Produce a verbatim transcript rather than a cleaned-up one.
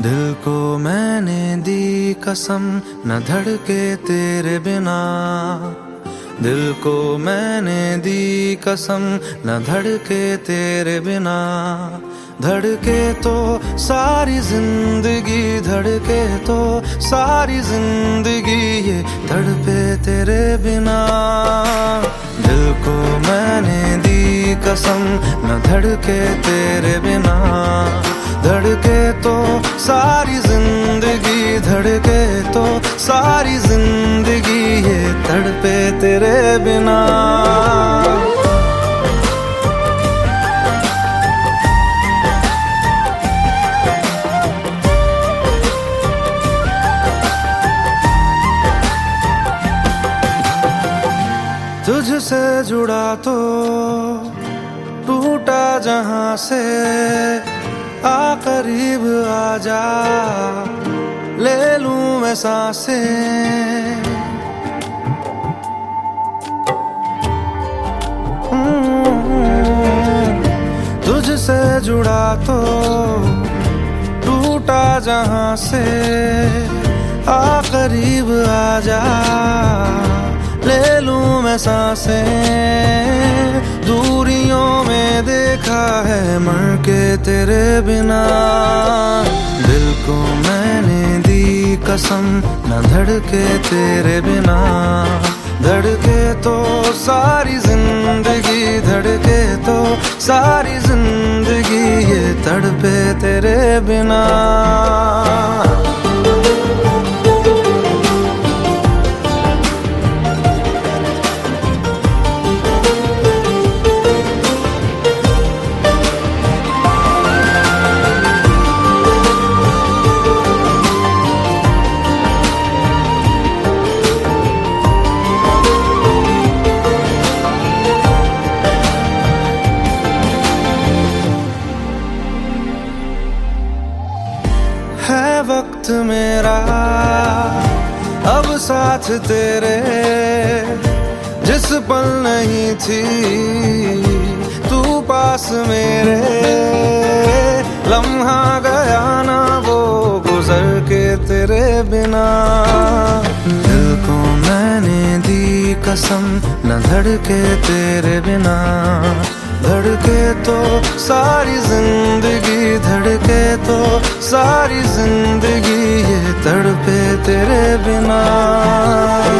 दिल को मैंने दी कसम न धड़के तेरे बिना। दिल को मैंने दी कसम न धड़के तेरे बिना। धड़के तो सारी जिंदगी, धड़के तो सारी जिंदगी, ये तड़पे तेरे बिना। दिल को मैंने दी कसम न धड़के तेरे बिना। धड़के तो सारी जिंदगी, धड़के तो सारी जिंदगी, ये तड़पे तेरे बिना। तुझसे जुड़ा तो टूटा जहां से, आ करीब आजा ले लूं मैं सांसें। तुझसे जुड़ा तो टूटा जहां से, आ करीब आजा ले लूं मैं सांसें। दूरियों में देखा है मर के तेरे बिना। दिल को मैंने दी कसम न धड़के तेरे बिना। धड़के तो सारी जिंदगी, धड़के तो सारी जिंदगी, ये तड़पे तेरे बिना। है वक्त मेरा अब साथ तेरे, जिस पल नहीं थी तू पास मेरे। लम्हा गया ना वो गुजर के तेरे बिना। दिल को मैंने दी कसम न धड़के तेरे बिना। धड़के तो सारी जिंदगी, धड़के तो सारी जिंदगी, ये तड़पे तेरे बिना।